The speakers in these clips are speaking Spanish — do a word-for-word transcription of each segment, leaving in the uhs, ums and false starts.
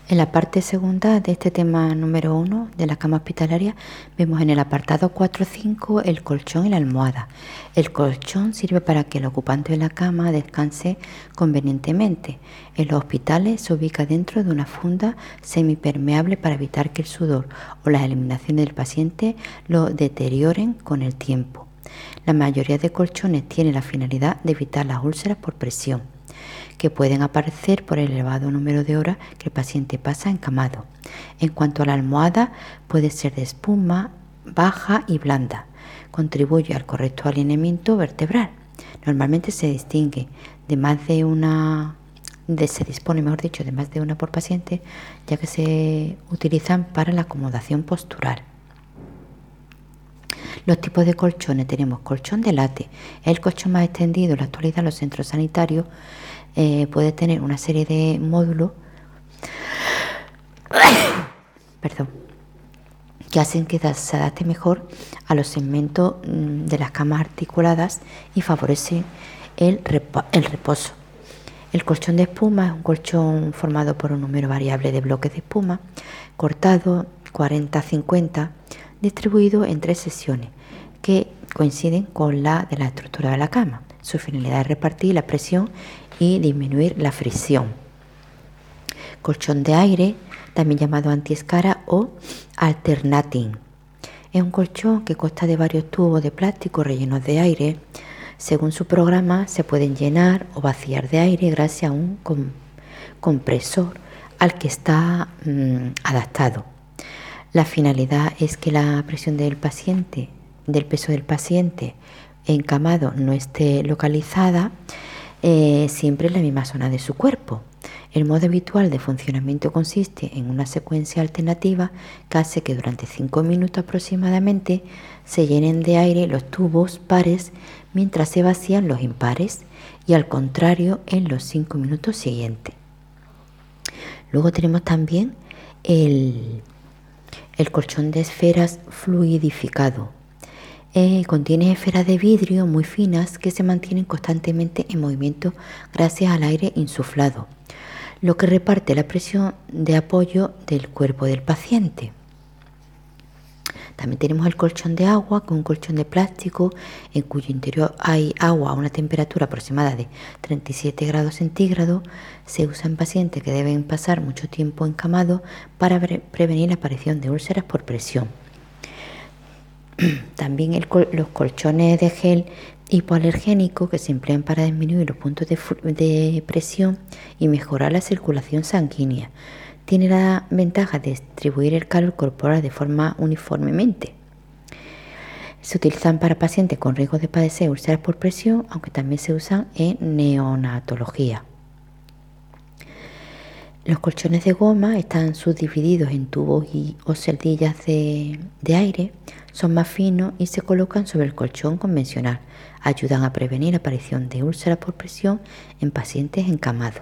En la parte segunda de este tema número uno de la cama hospitalaria vemos en el apartado cuatro punto cinco el colchón y la almohada. El colchón sirve para que el ocupante de la cama descanse convenientemente. En los hospitales se ubica dentro de una funda semipermeable para evitar que el sudor o las eliminaciones del paciente lo deterioren con el tiempo. La mayoría de colchones tiene la finalidad de evitar las úlceras por presión, que pueden aparecer por el elevado número de horas que el paciente pasa encamado. En cuanto a la almohada, puede ser de espuma, baja y blanda. Contribuye al correcto alineamiento vertebral. Normalmente se distingue de más de una, de, se dispone, mejor dicho, de más de una por paciente, ya que se utilizan para la acomodación postural. Los tipos de colchones: tenemos colchón de late, es el colchón más extendido en la actualidad en los centros sanitarios. Eh, puede tener una serie de módulos perdón, que hacen que se adapte mejor a los segmentos de las camas articuladas y favorece el, repo el reposo. El colchón de espuma es un colchón formado por un número variable de bloques de espuma cortado cuarenta a cincuenta, distribuido en tres secciones que coinciden con la de la estructura de la cama. Su finalidad es repartir la presión y disminuir la fricción. Colchón de aire, también llamado antiescara o alternating. Es un colchón que consta de varios tubos de plástico rellenos de aire. Según su programa, se pueden llenar o vaciar de aire gracias a un com compresor al que está mmm, adaptado. La finalidad es que la presión del paciente, del peso del paciente encamado no esté localizada eh, siempre en la misma zona de su cuerpo. El modo habitual de funcionamiento consiste en una secuencia alternativa que hace que durante cinco minutos aproximadamente se llenen de aire los tubos pares mientras se vacían los impares, y al contrario en los cinco minutos siguientes. Luego tenemos también el, el colchón de esferas fluidificado. Eh, contiene esferas de vidrio muy finas que se mantienen constantemente en movimiento gracias al aire insuflado, lo que reparte la presión de apoyo del cuerpo del paciente. También tenemos el colchón de agua, con un colchón de plástico en cuyo interior hay agua a una temperatura aproximada de treinta y siete grados centígrados. Se usa en pacientes que deben pasar mucho tiempo encamados para prevenir la aparición de úlceras por presión. También el col los colchones de gel hipoalergénico, que se emplean para disminuir los puntos de, de presión y mejorar la circulación sanguínea. Tiene la ventaja de distribuir el calor corporal de forma uniformemente. Se utilizan para pacientes con riesgo de padecer úlceras por presión, aunque también se usan en neonatología. Los colchones de goma están subdivididos en tubos y, o celdillas de, de aire. Son más finos y se colocan sobre el colchón convencional. Ayudan a prevenir la aparición de úlceras por presión en pacientes encamados.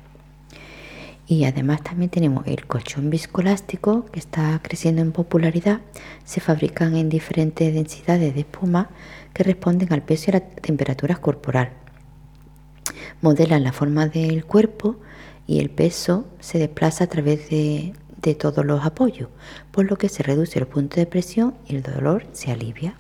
Y además también tenemos el colchón viscoelástico, que está creciendo en popularidad. Se fabrican en diferentes densidades de espuma que responden al peso y a la temperatura corporal. Modelan la forma del cuerpo y el peso se desplaza a través de, de todos los apoyos, por lo que se reduce el punto de presión y el dolor se alivia.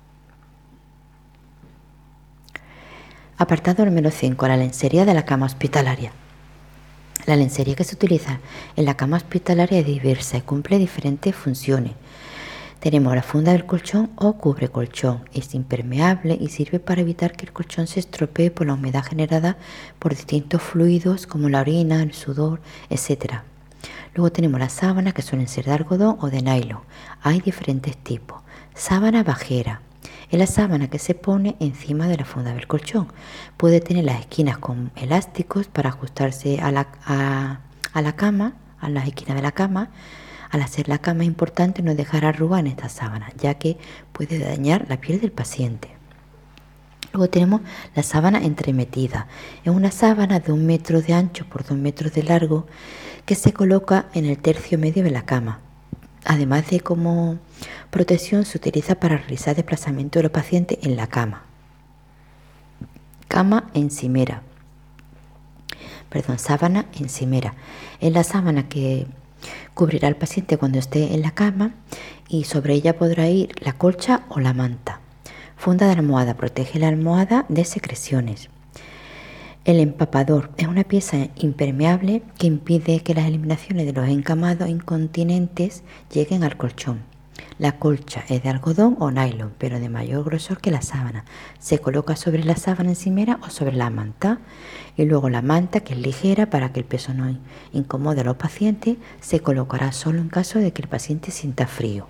Apartado número cinco. La lencería de la cama hospitalaria. La lencería que se utiliza en la cama hospitalaria es diversa y cumple diferentes funciones. Tenemos la funda del colchón o cubre colchón. Es impermeable y sirve para evitar que el colchón se estropee por la humedad generada por distintos fluidos como la orina, el sudor, etcétera. Luego tenemos las sábanas, que suelen ser de algodón o de nylon. Hay diferentes tipos. Sábana bajera. Es la sábana que se pone encima de la funda del colchón. Puede tener las esquinas con elásticos para ajustarse a la, a, a la cama, a las esquinas de la cama. Al hacer la cama es importante no dejar arrugas en esta sábana, ya que puede dañar la piel del paciente. Luego tenemos la sábana entremetida. Es una sábana de un metro de ancho por dos metros de largo que se coloca en el tercio medio de la cama. Además de como protección, se utiliza para realizar desplazamiento de los pacientes en la cama. Cama encimera. perdón, sábana encimera. Es la sábana que cubrirá al paciente cuando esté en la cama y sobre ella podrá ir la colcha o la manta. Funda de almohada. Protege la almohada de secreciones. El empapador es una pieza impermeable que impide que las eliminaciones de los encamados incontinentes lleguen al colchón. La colcha es de algodón o nylon, pero de mayor grosor que la sábana. Se coloca sobre la sábana encimera o sobre la manta. Y luego la manta, que es ligera para que el peso no incomode a los pacientes, se colocará solo en caso de que el paciente sienta frío.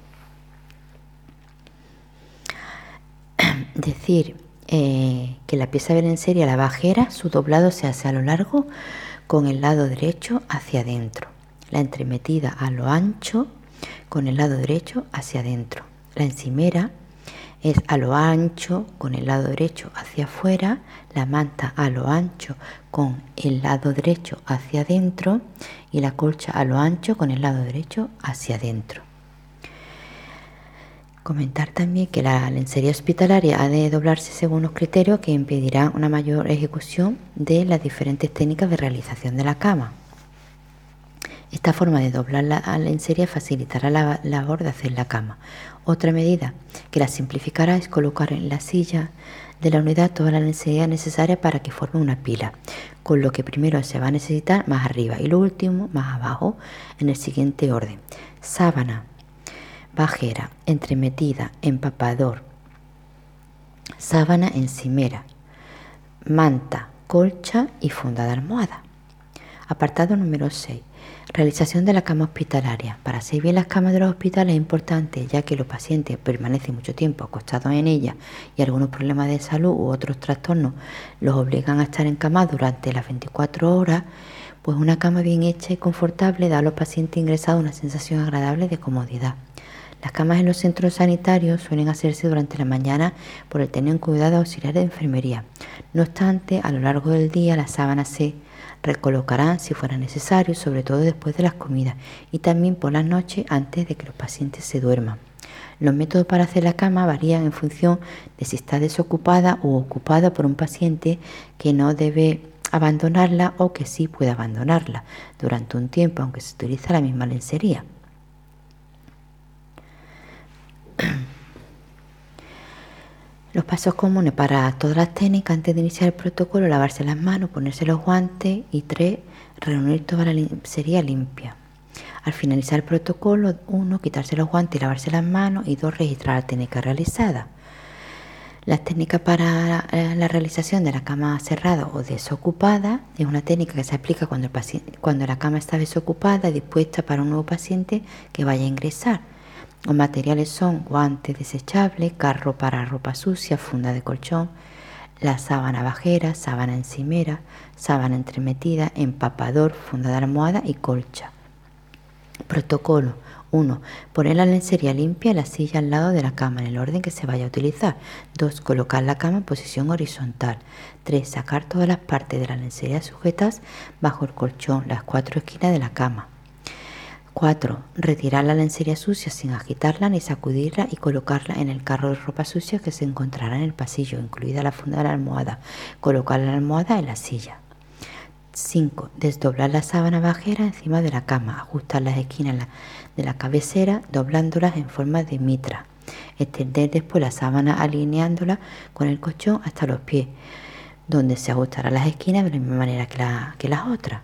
Decir eh, que la pieza de lencería, la bajera, su doblado se hace a lo largo con el lado derecho hacia adentro. La entremetida a lo ancho con el lado derecho hacia adentro. La encimera es a lo ancho con el lado derecho hacia afuera. La manta a lo ancho con el lado derecho hacia adentro. Y la colcha a lo ancho con el lado derecho hacia adentro. Comentar también que la lencería hospitalaria ha de doblarse según unos criterios que impedirán una mayor ejecución de las diferentes técnicas de realización de la cama. Esta forma de doblar la lencería facilitará la labor de hacer la cama. Otra medida que la simplificará es colocar en la silla de la unidad toda la lencería necesaria para que forme una pila, con lo que primero se va a necesitar más arriba y lo último más abajo en el siguiente orden: sábana, bajera, entremetida, empapador, sábana encimera, manta, colcha y funda de almohada. Apartado número seis. Realización de la cama hospitalaria. Para hacer bien las camas de los hospitales es importante, ya que los pacientes permanecen mucho tiempo acostados en ellas y algunos problemas de salud u otros trastornos los obligan a estar en cama durante las veinticuatro horas, pues una cama bien hecha y confortable da a los pacientes ingresados una sensación agradable de comodidad. Las camas en los centros sanitarios suelen hacerse durante la mañana por el tener cuidado auxiliar de enfermería. No obstante, a lo largo del día las sábanas se recolocarán si fuera necesario, sobre todo después de las comidas y también por las noches antes de que los pacientes se duerman. Los métodos para hacer la cama varían en función de si está desocupada o ocupada por un paciente que no debe abandonarla o que sí puede abandonarla durante un tiempo, aunque se utiliza la misma lencería. Los pasos comunes para todas las técnicas: antes de iniciar el protocolo, lavarse las manos, ponerse los guantes y tres, reunir toda la lencería limpia. Al finalizar el protocolo, uno, quitarse los guantes y lavarse las manos y dos, registrar la técnica realizada. Las técnicas para la realización de la cama cerrada o desocupada es una técnica que se aplica cuando, el paciente, cuando la cama está desocupada y dispuesta para un nuevo paciente que vaya a ingresar. Los materiales son guantes desechables, carro para ropa sucia, funda de colchón, la sábana bajera, sábana encimera, sábana entremetida, empapador, funda de almohada y colcha. Protocolo: uno. Poner la lencería limpia en la silla al lado de la cama en el orden que se vaya a utilizar. dos. Colocar la cama en posición horizontal. tres. Sacar todas las partes de la lencería sujetas bajo el colchón, las cuatro esquinas de la cama. cuatro. Retirar la lencería sucia sin agitarla ni sacudirla y colocarla en el carro de ropa sucia que se encontrará en el pasillo, incluida la funda de la almohada. Colocar la almohada en la silla. cinco. Desdoblar la sábana bajera encima de la cama. Ajustar las esquinas de la cabecera doblándolas en forma de mitra. Extender después la sábana alineándola con el colchón hasta los pies, donde se ajustarán las esquinas de la misma manera que, la, que las otras.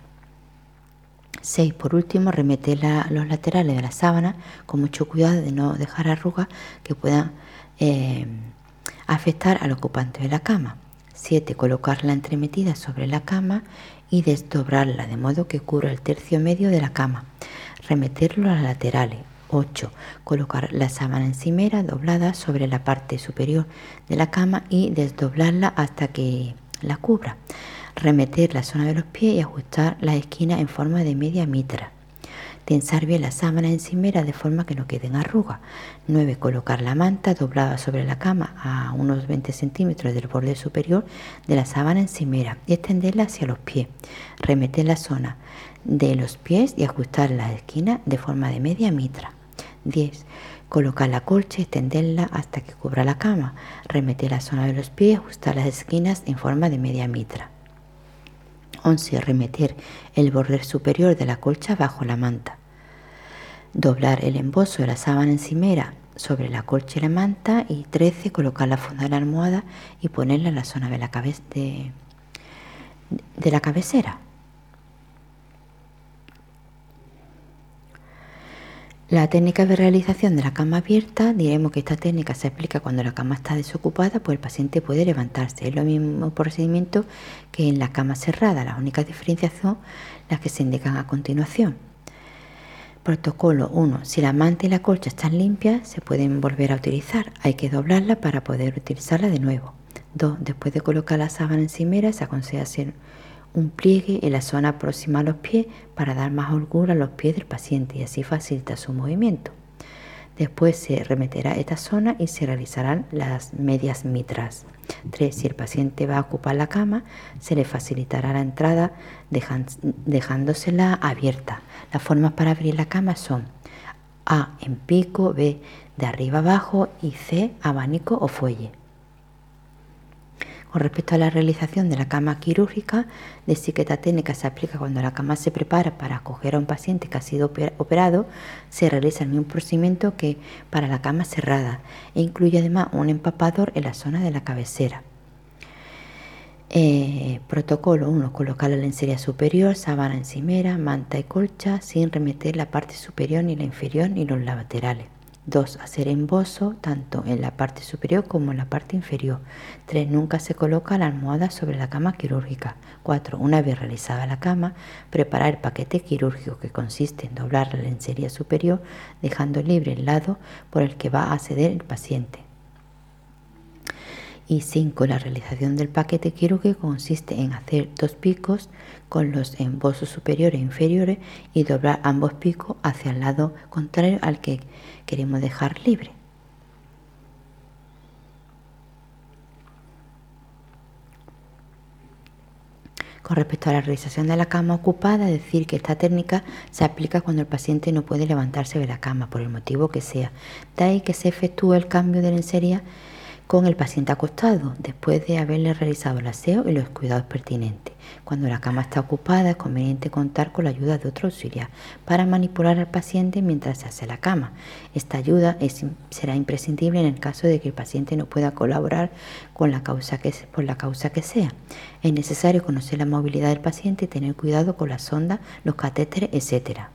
seis. Por último, remeter la, los laterales de la sábana con mucho cuidado de no dejar arrugas que puedan eh, afectar al ocupante de la cama. siete. Colocar la entremetida sobre la cama y desdoblarla de modo que cubra el tercio medio de la cama. Remeterlo a las laterales. ocho. Colocar la sábana encimera doblada sobre la parte superior de la cama y desdoblarla hasta que la cubra. Remeter la zona de los pies y ajustar las esquinas en forma de media mitra. Tensar bien la sábana encimera de forma que no queden arrugas. nueve. Colocar la manta doblada sobre la cama a unos veinte centímetros del borde superior de la sábana encimera y extenderla hacia los pies. Remeter la zona de los pies y ajustar las esquinas de forma de media mitra. diez. Colocar la colcha y extenderla hasta que cubra la cama. Remeter la zona de los pies y ajustar las esquinas en forma de media mitra. once. Remeter el borde superior de la colcha bajo la manta. Doblar el embozo de la sábana encimera sobre la colcha y la manta. Y trece. Colocar la funda de la almohada y ponerla en la zona de la, cabe de, de la cabecera. La técnica de realización de la cama abierta, diremos que esta técnica se aplica cuando la cama está desocupada, pues el paciente puede levantarse. Es lo mismo procedimiento que en la cama cerrada, las únicas diferencias son las que se indican a continuación. Protocolo uno. Si la manta y la colcha están limpias, se pueden volver a utilizar. Hay que doblarla para poder utilizarla de nuevo. dos. Después de colocar la sábana encimera, se aconseja hacer un pliegue en la zona próxima a los pies para dar más holgura a los pies del paciente y así facilita su movimiento. Después se remeterá esta zona y se realizarán las medias mitras. tres. Si el paciente va a ocupar la cama, se le facilitará la entrada dejándosela abierta. Las formas para abrir la cama son A, en pico, B, de arriba abajo y C, abanico o fuelle. Con respecto a la realización de la cama quirúrgica, decir que esta técnica se aplica cuando la cama se prepara para acoger a un paciente que ha sido operado. Se realiza el mismo procedimiento que para la cama cerrada e incluye además un empapador en la zona de la cabecera. Eh, protocolo uno. Colocar la lencería superior, sábana encimera, manta y colcha sin remeter la parte superior ni la inferior ni los laterales. dos. Hacer embozo tanto en la parte superior como en la parte inferior. tres. Nunca se coloca la almohada sobre la cama quirúrgica. cuatro. Una vez realizada la cama, preparar el paquete quirúrgico, que consiste en doblar la lencería superior dejando libre el lado por el que va a acceder el paciente. Y cinco. La realización del paquete quirúrgico consiste en hacer dos picos con los embozos superiores e inferiores y doblar ambos picos hacia el lado contrario al que queremos dejar libre. Con respecto a la realización de la cama ocupada, decir que esta técnica se aplica cuando el paciente no puede levantarse de la cama por el motivo que sea. De ahí que se efectúe el cambio de lencería con el paciente acostado, después de haberle realizado el aseo y los cuidados pertinentes. Cuando la cama está ocupada, es conveniente contar con la ayuda de otro auxiliar para manipular al paciente mientras se hace la cama. Esta ayuda es, será imprescindible en el caso de que el paciente no pueda colaborar con la causa que, por la causa que sea. Es necesario conocer la movilidad del paciente y tener cuidado con la sonda, los catéteres, etcétera.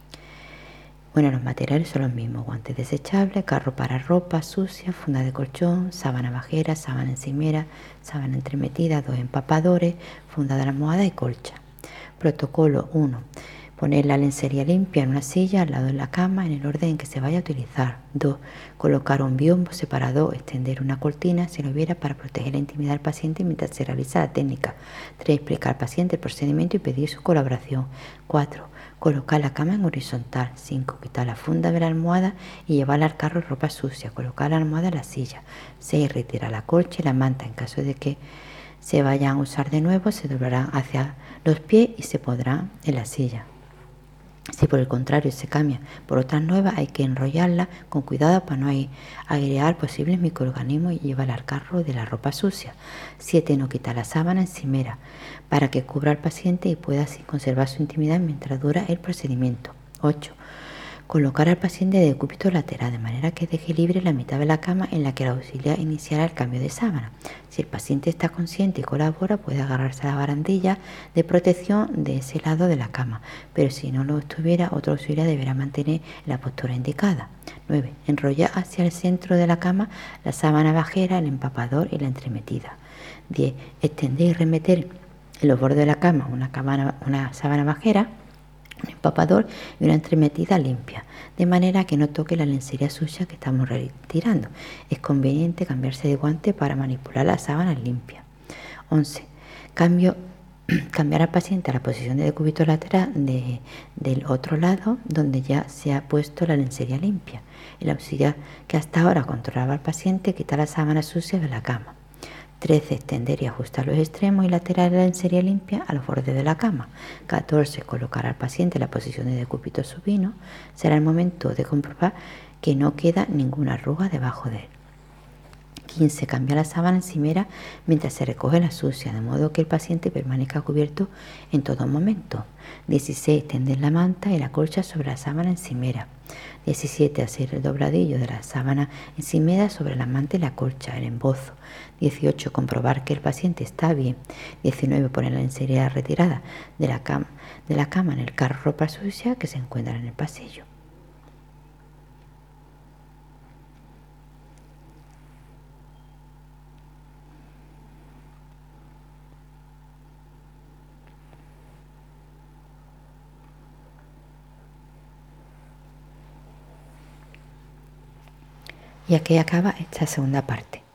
Bueno, los materiales son los mismos: guantes desechables, carro para ropa sucia, funda de colchón, sábana bajera, sábana encimera, sábana entremetida, dos empapadores, funda de la almohada y colcha. Protocolo uno. Poner la lencería limpia en una silla al lado de la cama en el orden en que se vaya a utilizar. dos. Colocar un biombo separador, extender una cortina si lo hubiera para proteger la intimidad del paciente mientras se realiza la técnica. tres. Explicar al paciente el procedimiento y pedir su colaboración. cuatro. Colocar la cama en horizontal. cinco. Quitar la funda de la almohada y llevarla al carro de ropa sucia. Colocar la almohada en la silla. seis. Retirar la colcha y la manta. En caso de que se vayan a usar de nuevo, se doblarán hacia los pies y se pondrán en la silla. Si por el contrario se cambia por otras nuevas, hay que enrollarla con cuidado para no agregar posibles microorganismos y llevarla al carro de la ropa sucia. siete. No quitar la sábana encimera para que cubra al paciente y pueda así conservar su intimidad mientras dura el procedimiento. ocho. Colocar al paciente de decúbito lateral de manera que deje libre la mitad de la cama en la que el auxiliar iniciará el cambio de sábana. Si el paciente está consciente y colabora, puede agarrarse a la barandilla de protección de ese lado de la cama, pero si no lo estuviera, otro auxiliar deberá mantener la postura indicada. nueve. Enrollar hacia el centro de la cama la sábana bajera, el empapador y la entremetida. diez. Extender y remeter en los bordes de la cama una, cama, una sábana bajera, un empapador y una entremetida limpia, de manera que no toque la lencería sucia que estamos retirando. Es conveniente cambiarse de guante para manipular las sábanas limpias. once. Cambio, cambiar al paciente a la posición de decúbito lateral de, del otro lado donde ya se ha puesto la lencería limpia. El auxiliar que hasta ahora controlaba al paciente quita las sábanas sucias de la cama. trece. Extender y ajustar los extremos y laterales de la lencería limpia a los bordes de la cama. catorce. Colocar al paciente en la posición de decúbito supino. Será el momento de comprobar que no queda ninguna arruga debajo de él. quince. Cambia la sábana encimera mientras se recoge la sucia, de modo que el paciente permanezca cubierto en todo momento. dieciséis. Tender la manta y la colcha sobre la sábana encimera. diecisiete. Hacer el dobladillo de la sábana encimera sobre la manta y la colcha, el embozo. dieciocho. Comprobar que el paciente está bien. diecinueve. Poner la lencería retirada de la cama, de la cama en el carro ropa sucia que se encuentra en el pasillo. Y aquí acaba esta segunda parte.